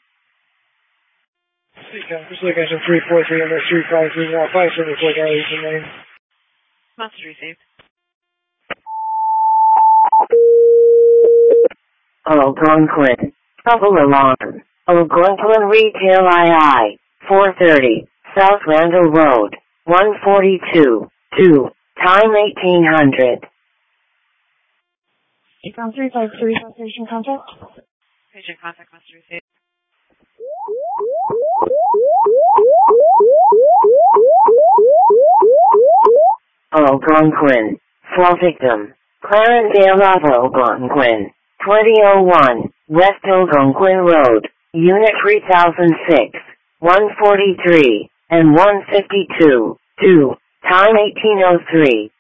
C CAM, Crystal Lake, engine three four three, number three five three, now five seventy-four, Darlington Lane. Message received. Algonquin, trouble alarm. Algonquin Retail I I, four thirty, South Randall Road, one forty-two, two, time eighteen hundred. C CAM three five three has patient contact. Patient contact must receive. Algonquin, fall victim, Clarendale of Algonquin, twenty oh one, West Algonquin Road, Unit three thousand six, one forty-three and one fifty-two, two, time eighteen oh three.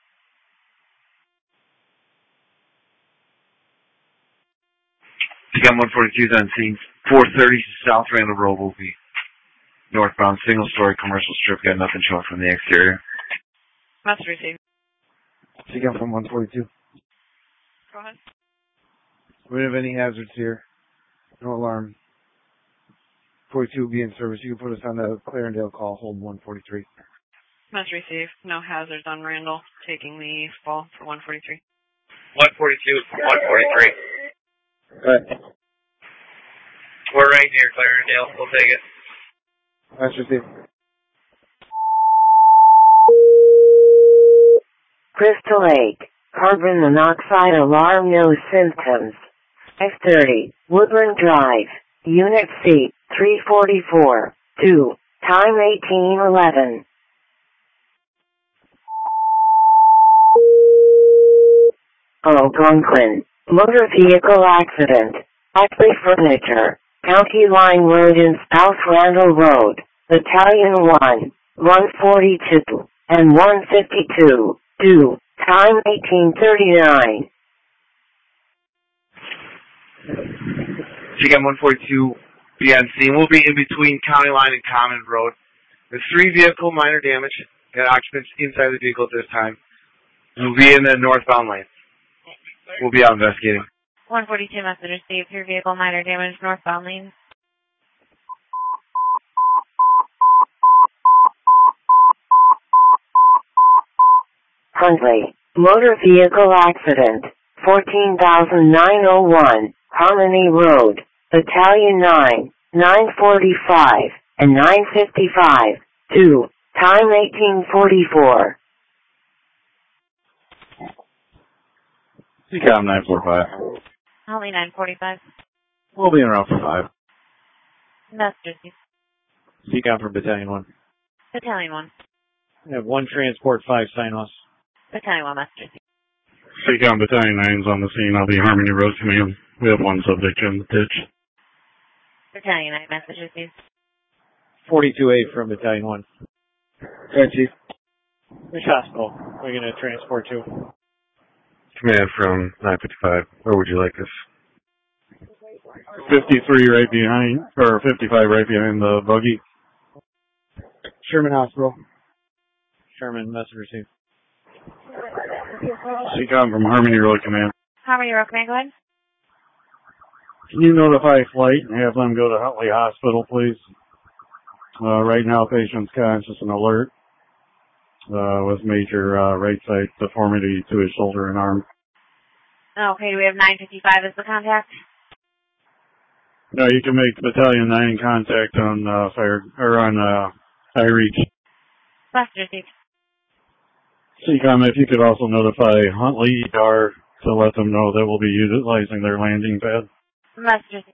C CAM one forty-two is on scene. four thirty South Randall Road will be northbound, single-story commercial strip. Got nothing showing from the exterior. Must receive. C CAM from one forty-two. Go ahead. We don't have any hazards here. No alarm. forty-two will be in service. You can put us on the Clarendale call. Hold one forty-three. Must receive. No hazards on Randall. Taking the fall for one forty-three. one forty-two, one forty-three. Right. We're right near Clarendale. We'll take it. That's received. Crystal Lake, carbon monoxide alarm, no symptoms. five thirty, Woodland Drive, Unit C, three forty-four, two, time eighteen eleven. Algonquin, motor vehicle accident, Ackley Furniture, County Line Road and South Randall Road, Battalion one, one forty-two and one fifty-two, two, time eighteen thirty-nine. C CAM one forty-two be on scene. We'll be in between County Line and Common Road. There's three vehicle minor damage. Got occupants inside the vehicle at this time. We'll be in the northbound lane. We'll be out investigating. one forty-two message received. Your vehicle minor damage northbound lane. Huntley, motor vehicle accident, fourteen thousand nine oh one, Harmony Road, Battalion nine, nine forty-five and nine fifty-five, two, time eighteen forty-four. C CAM nine forty-five. Only nine forty-five. We'll be in route for five. Message received. C CAM from Battalion one. Battalion one. We have one transport, five sign-offs. Battalion one message received. C CAM Battalion nine's on the scene. I'll be Harmony Road Command. We have one subject in the ditch. Battalion nine message received. forty-two A from Battalion one. Right, Chief. Which hospital we're going to transport to? Command from nine fifty-five. Where would you like this? fifty-three right behind, or fifty-five right behind the buggy. Sherman Hospital. Sherman, message received. C CAM from Harmony Road Command. Harmony Road, command, go ahead. Can you notify flight and have them go to Huntley Hospital, please? Uh, right now, patient's conscious and alert uh, with major uh, right side deformity to his shoulder and arm. Okay, do we have nine fifty-five as the contact? No, you can make Battalion nine contact on uh, fire or on uh, iReach. Message received. C COM, if you could also notify Huntley E R to let them know that we'll be utilizing their landing pad. Message received.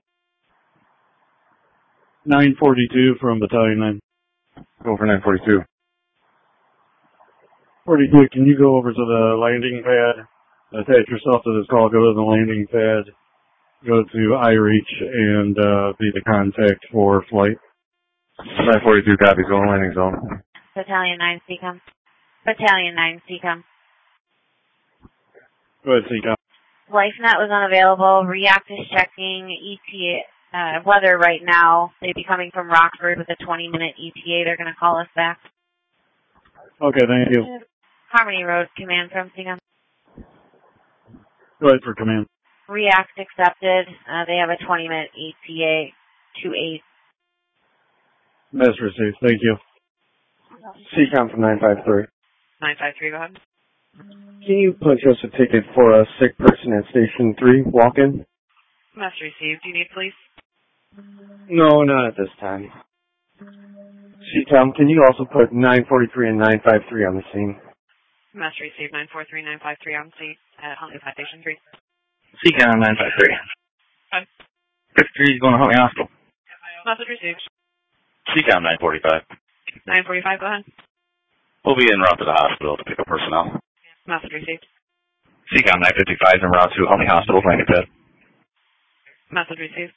nine forty-two from Battalion nine. Go for nine forty-two. forty-two, can you go over to the landing pad, attach yourself to this call, go to the landing pad, go to iReach, and uh, be the contact for flight? nine forty-two copies, go on landing zone. Battalion nine, C COM. Battalion nine, C COM. Go ahead, C COM. LifeNet was unavailable. React is checking E T A uh, weather right now. They'd be coming from Rockford with a twenty minute E T A. They're going to call us back. Okay, thank you. Harmony Road, command from C COM. Go ahead for command. React accepted. Uh, they have a twenty minute E T A to eight. Message received. Thank you. C COM from nine five three. nine five three, go ahead. Can you punch us a ticket for a sick person at Station three, walk-in? Message received. Do you need police? No, not at this time. C COM, can you also put nine forty-three and nine five three on the scene? Message received. nine four three, nine five three on scene at Huntley Station three. C COM nine five three. Hi. fifty-three is going to Huntley Hospital. Message received. C COM nine forty-five. nine forty-five, go ahead. We'll be en route to the hospital to pick up personnel. Message received. C COM nine fifty-five is en route to Huntley Hospital, landing pad. Message received.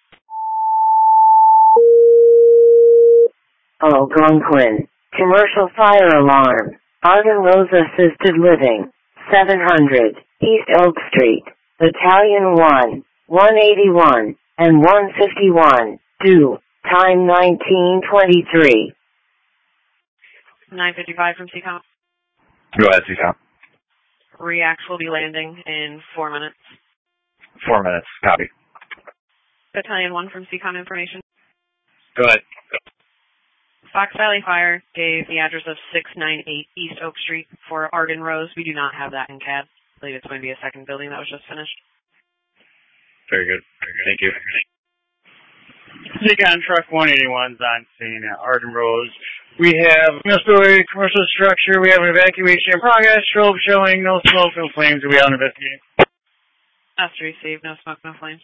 Algonquin. Commercial fire alarm. Arden Rose Assisted Living. seven hundred. East Oak Street. Battalion one. one eighty-one. And one fifty-one. Due. Time nineteen twenty-three. nine fifty-five from C COM. Go ahead, C COM. React will be landing in four minutes. Four minutes. Copy. Battalion one from C COM information. Go ahead. Fox Valley Fire gave the address of six ninety-eight East Oak Street for Arden Rose. We do not have that in C A D. I believe it's going to be a second building that was just finished. Very good. Very good. Thank you. C COM Truck one eighty-one's on scene at Arden Rose. We have no story, commercial structure. We have an evacuation in progress. Strobe showing, no smoke, no flames. We on investigate. After received, no smoke, no flames.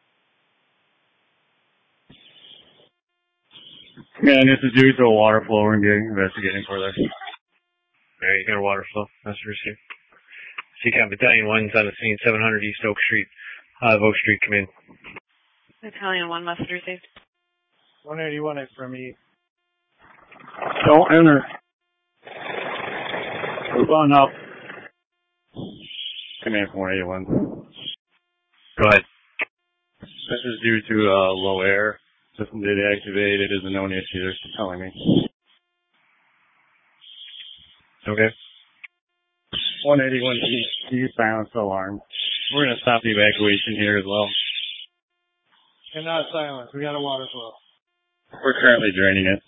Yeah, and this is due to a water flow. We're investigating further. There you got a water flow. That's received. C COM Battalion one's on the scene, seven hundred East Oak Street. Uh, Oak Street, come in. Battalion one, message received. one eighty-one is from E. Don't enter. Move on up. Command from one eighty-one. Go ahead. This is due to uh, low air. System data activated. It is a known issue. They're telling me. Okay. one eighty-one East. East silence alarm. We're going to stop the evacuation here as well. And not silence. We got a water flow. We're currently draining it.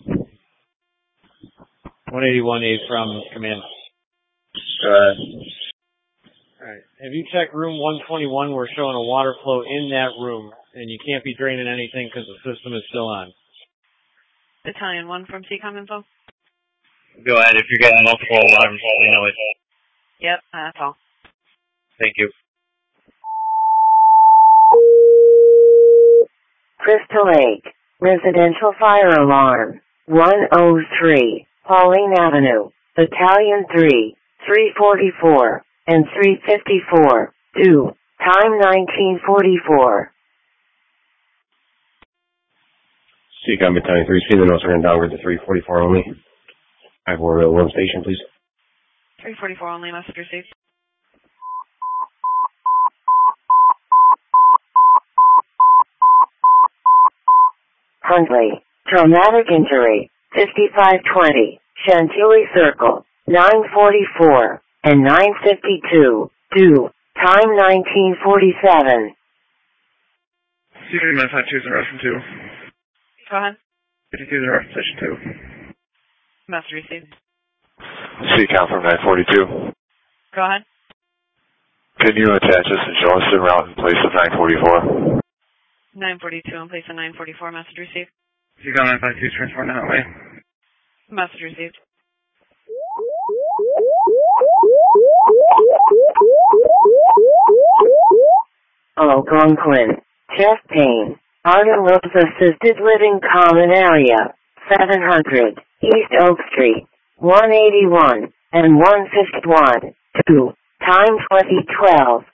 one eighty-one is from command. Uh, Alright. Have you checked room one twenty-one? We're showing a water flow in that room, and you can't be draining anything because the system is still on. Battalion one from C COM info. Go ahead. If you're getting multiple alarms, you know it. Yep, that's all. Thank you. Crystal Lake. Residential fire alarm. one oh three. Pauline Avenue. Battalion three. three forty-four. And three fifty-four. Due. Time nineteen forty-four. C COM Battalion three, see the notes are going to downgrade to three forty-four only. I have order one station, please. three forty-four only, message received. Huntley. Traumatic injury. fifty-five twenty. Chantilly Circle. nine forty-four. And nine fifty-two. Due. Time nineteen forty-seven. C three nine five two is in route from two. Go ahead. fifty-two is in route from station two. Message received. C COM from nine forty-two. Go ahead. Can you attach us and show us en route in place of nine forty-four? nine forty-two in place of nine forty-four. Message received. C COM nine five two is transporting that way. Message received. Algonquin. Chest pain. Arnold Assisted Living Common Area. seven hundred. East Oak Street. one eighty-one and one fifty-one. two. Time twenty twelve.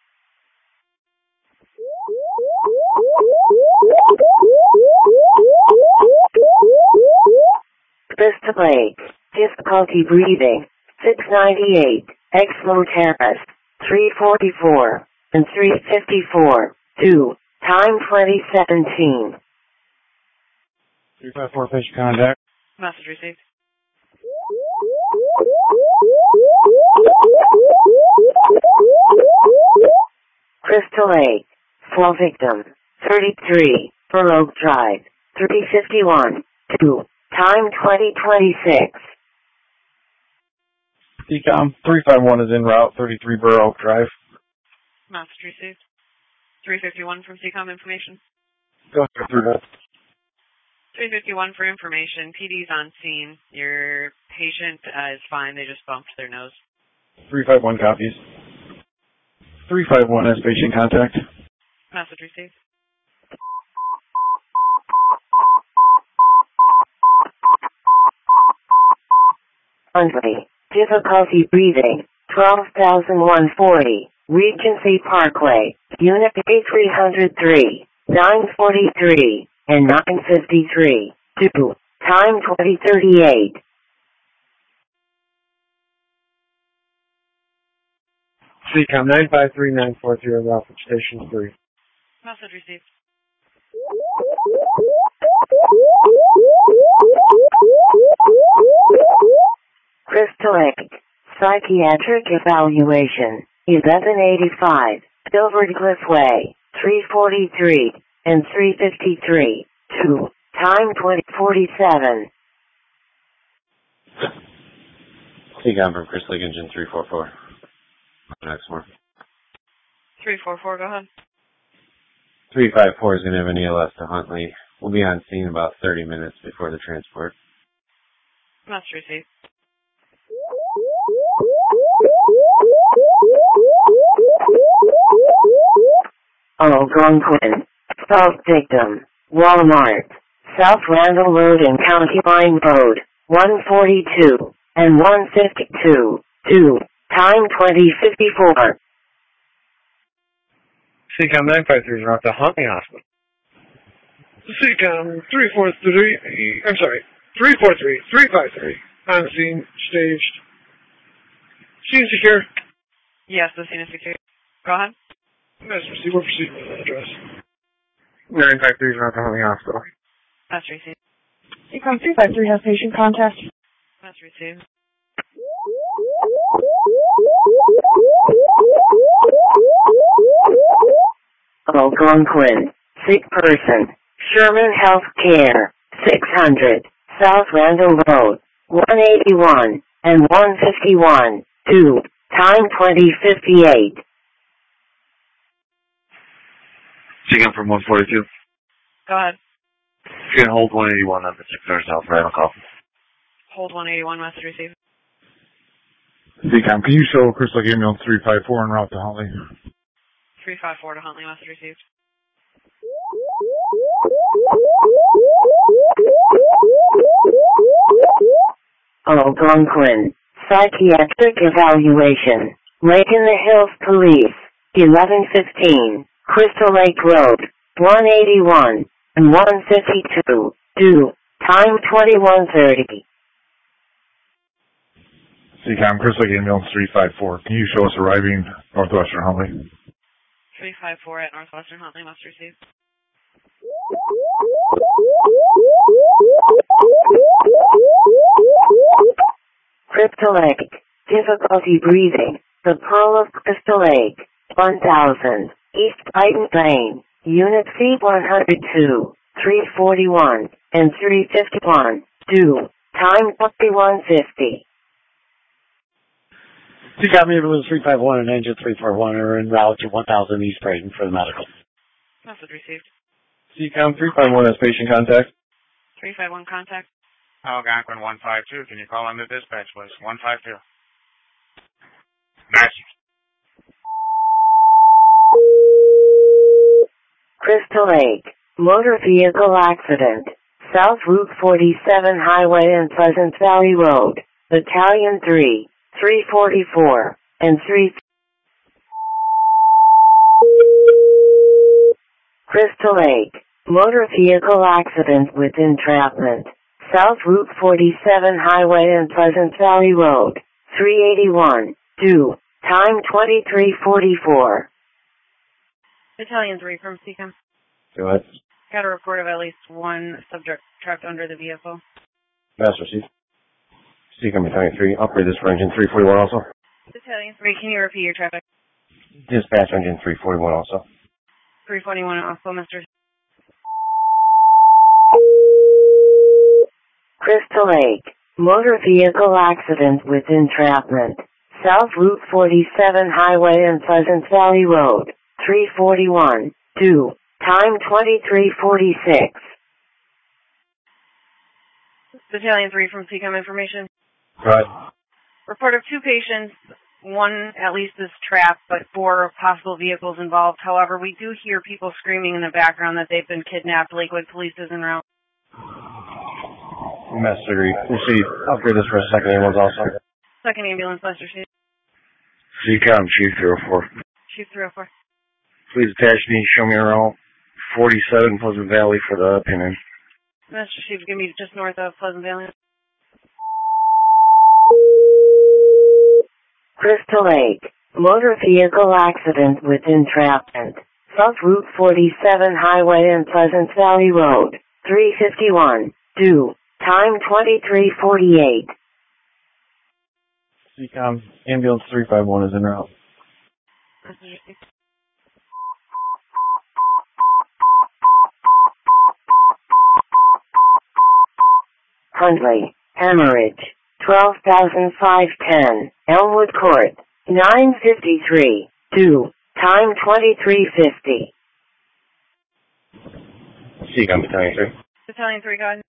Crystal Lake. Difficulty breathing. six ninety-eight. Expo Terrace. three forty-four and three fifty-four. two. Time twenty seventeen. three five four, patient contact. Message received. Crystal Lake. Fall victim. thirty-three. Burr Oak Drive. three fifty-one. two. Time twenty twenty-six. C COM three five one is en route, thirty-three Burr Oak Drive. Message received. three fifty-one from C COM information. Go ahead through that. three fifty-one for information. P D's on scene. Your patient uh, is fine. They just bumped their nose. three five one copies. three five one has patient contact. Message received. Huntley. Difficulty breathing. twelve thousand one hundred forty. Regency Parkway. Unit A three oh three. nine forty-three and nine fifty-three. two. Time twenty thirty-eight. C COM nine five three nine four zero, route from station three. Message received. Crystal Lake. Psychiatric evaluation. eleven eighty-five. Silver Cliff Way. three forty-three and three fifty-three. two. Time twenty forty-seven. C COM from Crystal Lake Engine three four four. Next more. three four four, go ahead. three five four is going to have an E L S to Huntley. We'll be on scene about thirty minutes before the transport. Message received. Algonquin. Assault victim. Walmart. South Randall Road and County Line Road. one forty-two and one fifty-two. two. Time twenty fifty-four. C COM nine five three is route to Huntley Hospital. C COM three four three, I'm sorry, three four three, three five three. On scene, staged. Scene secure. Yes, the scene is secure. Go ahead. Let's see, we're proceeding with the address. nine five three is route to Huntley Hospital. Message received. C COM three five three has patient contact. Message received. Algonquin. Sick person. Sherman Health Care. six hundred. South Randall Road. one eighty-one and one fifty-one. two. Time twenty fifty-eight. C COM from one forty-two. Go ahead. You can hold one eighty-one on the six hundred South Randall call. Hold one eighty-one, message received. C COM, can you show Crystal Lake Ambulance three five four en route to Huntley? three five four to Huntley, message received. Algonquin. Psychiatric evaluation. Lake in the Hills Police. eleven fifteen. Crystal Lake Road. one eighty-one and one fifty-two. two. Time twenty-one thirty. C COM, Crystal Lake Ambulance three five four. Can you show us arriving Northwestern Huntley? three five four at Northwestern Huntley, must receive. Crystal Lake. Difficulty breathing. The Pearl of Crystal Lake. one thousand, East Brighton Lane, Unit C one oh two, three forty-one, and three fifty-one, due, time twenty-one fifty. C COM ambulance three five one and engine three four one are en route to one thousand East Brighton for the medical. Message received. C COM three five one has patient contact. three five one contact. Algonquin one five two, can you call into dispatch, please? one five two. Match. Crystal Lake, motor vehicle accident, South Route forty-seven Highway and Pleasant Valley Road, Battalion three, three forty-four, and three. Crystal Lake, motor vehicle accident with entrapment, South Route forty-seven Highway and Pleasant Valley Road, three eighty-one, due, time twenty-three forty-four. Battalion three from C COM. Go ahead. Got a report of at least one subject trapped under the vehicle. Master Chief. C COM Battalion three, operate this for engine three forty-one also. Battalion three, can you repeat your traffic? Dispatch engine three forty-one also. three forty-one also, Mister Crystal Lake, motor vehicle accident with entrapment, South Route forty-seven Highway and Pleasant Valley Road, three forty-one, due, time twenty-three forty-six. Battalion three from C COM information. Right. Report of two patients. One at least is trapped, but four possible vehicles involved. However, we do hear people screaming in the background that they've been kidnapped. Lakewood Police is en route. Master Chief, upgrade this for a second ambulance also. Second ambulance, Lester Chief. C COM Chief three oh four. Chief three oh four. Please attach me, show me around forty-seven Pleasant Valley for the opinion. Master Chief, give me just north of Pleasant Valley. Crystal Lake, motor vehicle accident with entrapment, South Route forty-seven Highway and Pleasant Valley Road, three fifty-one, due, time twenty-three forty-eight. C COM ambulance three five one is en route. Huntley, hemorrhage, twelve thousand five ten, Elmwood Court, nine fifty-three, due, time twenty-three fifty. C COM Battalion three. Battalion three, go ahead.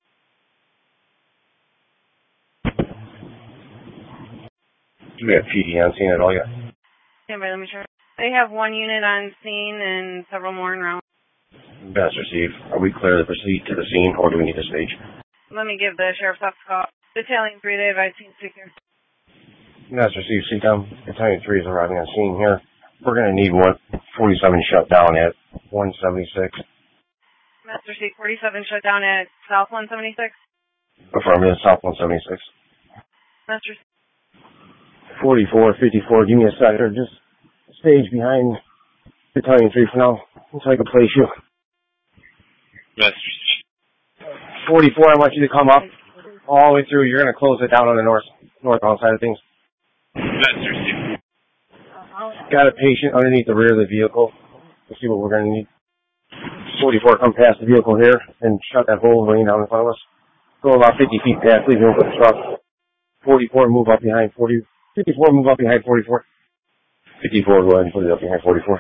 Do we have P D on scene at all yet? Stand by, let me check. They have one unit on scene and several more en route. Master Chief, are we clear to proceed to the scene, or do we need a stage? Let me give the sheriff's office a call. Battalion three, they advise scene secure. Master Chief, C COM Battalion three is arriving on scene here. We're going to need one forty-seven shut down at one seventy-six. Master Chief, forty-seven shut down at South one seventy-six. Affirmative, South one seventy-six. Master Chief. forty-four fifty-four, give me a second. Just stage behind Battalion three for now, until I can place you. Master Chief. forty-four, I want you to come up all the way through. You're going to close it down on the north northbound side of things. Master Chief. Got a patient underneath the rear of the vehicle. Let's see what we're going to need. forty-four, come past the vehicle here and shut that whole lane down in front of us. Go about fifty feet past, leave room for the truck. forty-four, move up behind forty. fifty-four, move up behind forty-four. fifty-four, go ahead and put it up behind forty-four.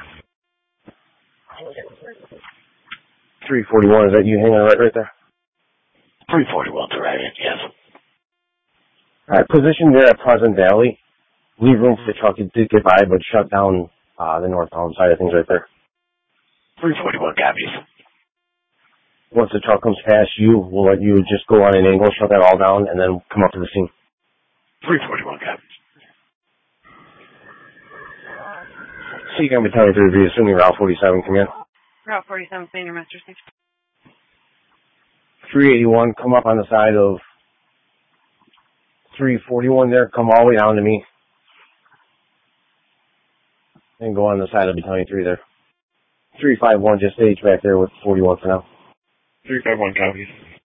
three forty-one, is that you hanging right, right there? three forty-one, arriving, yes. Alright, position there at Pleasant Valley. Leave room for the truck. It did get by, but shut down uh, the northbound side of things right there. three forty-one copies. Once the truck comes past you, we'll let you just go on an angle, shut that all down, and then come up to the scene. three forty-one copies. C COM Battalion three, be assuming Route forty-seven, come in. Route forty-seven, Senior Master Chief. three eighty-one, come up on the side of three forty-one there, come all the way down to me. And go on the side of Battalion three there. three five one, just stage back there with forty-one for now. three five one copies.